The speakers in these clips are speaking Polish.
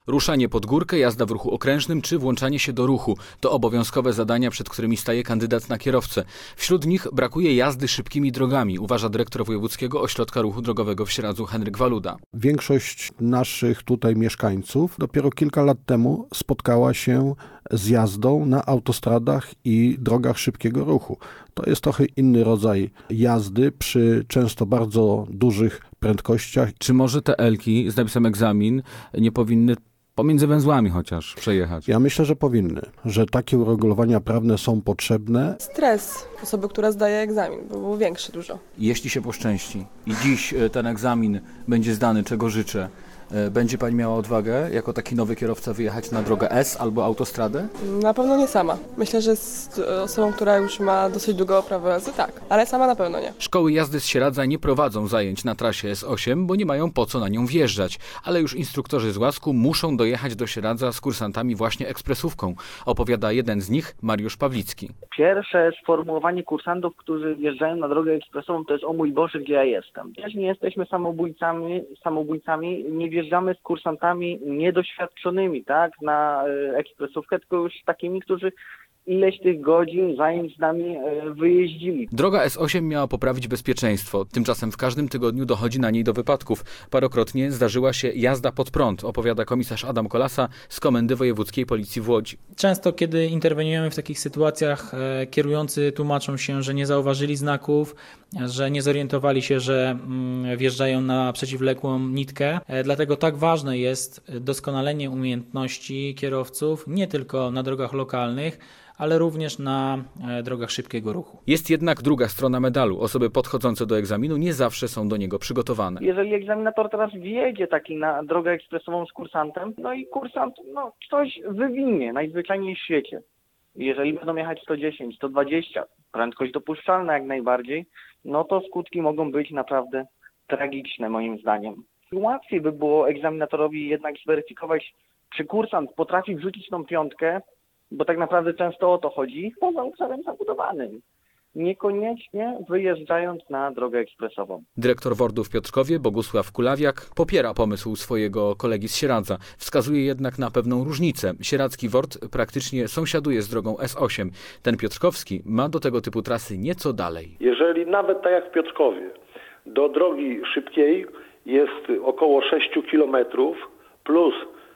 Ruszanie pod górkę, jazda w ruchu okrężnym czy włączanie się do ruchu to obowiązkowe zadania, przed którymi staje kandydat na kierowcę. Wśród nich brakuje jazdy szybkimi drogami, uważa dyrektor Wojewódzkiego Ośrodka Ruchu Drogowego w Sieradzu Henryk Waluda. Większość naszych tutaj mieszkańców dopiero kilka lat temu spotkała się z jazdą na autostradach i drogach szybkiego ruchu. To jest trochę inny rodzaj jazdy przy często bardzo dużych prędkościach. Czy może te Elki z napisem egzamin nie powinny pomiędzy węzłami chociaż przejechać? Ja myślę, że powinny, że takie uregulowania prawne są potrzebne. Stres osoby, która zdaje egzamin, bo był większy dużo. Jeśli się poszczęści i dziś ten egzamin będzie zdany, czego życzę, będzie pani miała odwagę jako taki nowy kierowca wyjechać na drogę S albo autostradę? Na pewno nie sama. Myślę, że z osobą, która już ma dosyć długo prawo jazdy, tak, ale sama na pewno nie. Szkoły jazdy z Sieradza nie prowadzą zajęć na trasie S8, bo nie mają po co na nią wjeżdżać, ale już instruktorzy z Łasku muszą dojechać do Sieradza z kursantami właśnie ekspresówką, opowiada jeden z nich, Mariusz Pawlicki. Pierwsze sformułowanie kursantów, którzy wjeżdżają na drogę ekspresową, to jest: o mój Boże, gdzie ja jestem. Też nie jesteśmy samobójcami, nie wjeżdżamy z kursantami niedoświadczonymi, tak, na ekspresówkę, tylko już takimi, którzy ileś tych godzin zajęć z nami wyjeździli. Droga S8 miała poprawić bezpieczeństwo. Tymczasem w każdym tygodniu dochodzi na niej do wypadków. Parokrotnie zdarzyła się jazda pod prąd, opowiada komisarz Adam Kolasa z Komendy Wojewódzkiej Policji w Łodzi. Często, kiedy interweniujemy w takich sytuacjach, kierujący tłumaczą się, że nie zauważyli znaków, że nie zorientowali się, że wjeżdżają na przeciwległą nitkę. Dlatego tak ważne jest doskonalenie umiejętności kierowców nie tylko na drogach lokalnych, ale również na drogach szybkiego ruchu. Jest jednak druga strona medalu. Osoby podchodzące do egzaminu nie zawsze są do niego przygotowane. Jeżeli egzaminator teraz wjedzie taki na drogę ekspresową z kursantem, no i kursant coś wywinie najzwyczajniej w świecie. Jeżeli będą jechać 110, 120, prędkość dopuszczalna jak najbardziej, no to skutki mogą być naprawdę tragiczne moim zdaniem. Łatwiej by było egzaminatorowi jednak zweryfikować, czy kursant potrafi wrzucić tą piątkę, bo tak naprawdę często o to chodzi, poza obszarem zabudowanym, niekoniecznie wyjeżdżając na drogę ekspresową. Dyrektor WORD-u w Piotrkowie, Bogusław Kulawiak, popiera pomysł swojego kolegi z Sieradza. Wskazuje jednak na pewną różnicę. Sieradzki WORD praktycznie sąsiaduje z drogą S8. Ten piotrkowski ma do tego typu trasy nieco dalej. Jeżeli nawet tak jak w Piotrkowie, do drogi szybkiej jest około 6 km plus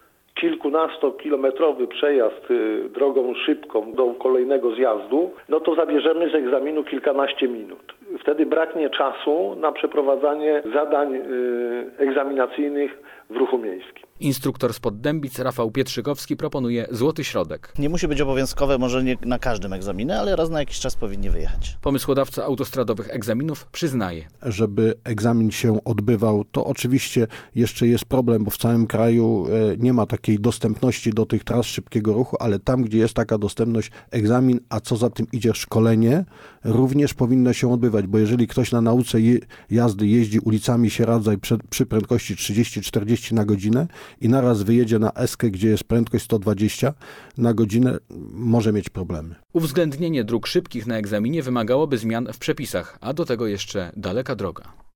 kilkunastokilometrowy przejazd drogą szybką do kolejnego zjazdu, no to zabierzemy z egzaminu kilkanaście minut. Wtedy braknie czasu na przeprowadzanie zadań egzaminacyjnych w ruchu miejskim. Instruktor z Poddębic Rafał Pietrzykowski proponuje złoty środek. Nie musi być obowiązkowe, może nie na każdym egzaminie, ale raz na jakiś czas powinni wyjechać. Pomysłodawca autostradowych egzaminów przyznaje. Żeby egzamin się odbywał, to oczywiście jeszcze jest problem, bo w całym kraju nie ma takiej dostępności do tych tras szybkiego ruchu, ale tam, gdzie jest taka dostępność, egzamin, a co za tym idzie szkolenie, również powinno się odbywać, bo jeżeli ktoś na nauce jazdy jeździ ulicami Sieradza i przy prędkości 30-40 na godzinę i naraz wyjedzie na Eskę, gdzie jest prędkość 120 na godzinę, może mieć problemy. Uwzględnienie dróg szybkich na egzaminie wymagałoby zmian w przepisach, a do tego jeszcze daleka droga.